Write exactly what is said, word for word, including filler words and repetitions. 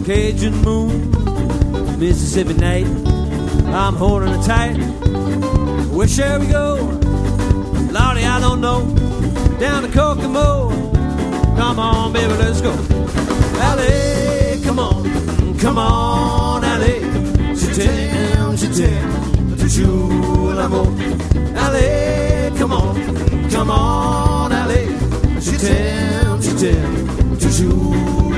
Cajun moon, Mississippi night, I'm holding her tight. Where shall we go? Lordy, I don't know. Down to Kokomo. Come on, baby, let's go. L A, come on, come on, L A. Je t'aime, je t'aime, toujours l'amour. L A, come on, come on, L A. Je t'aime, je t'aime, toujours